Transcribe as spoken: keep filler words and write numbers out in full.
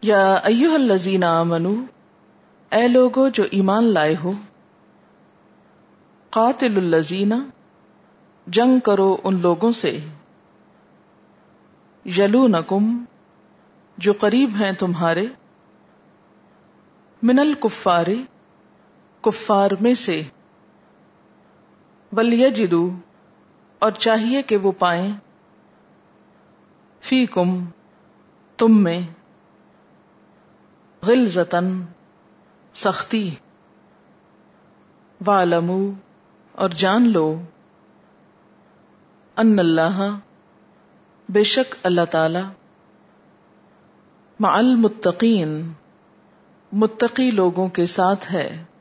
या अय्युहल्लज़ीना आमनू, ए लोगो जो ईमान लाए हो, क़ातिलुल्लज़ीना, जंग करो उन लोगों से, यलूनकुम, जो करीब हैं तुम्हारे, मिनल कुफ़्फ़ारि, कुफ़्फ़ार में से, वलयजिदू, और चाहिए कि वो पाएं, फ़ीकुम, तुम में, ग़िल्ज़तन, सख्ती, वालमू, और जान लो, अन्नल्लाह, बेशक अल्लाह ताला, मअल मुत्तक़ीन, मुत्तक़ी लोगों के साथ है।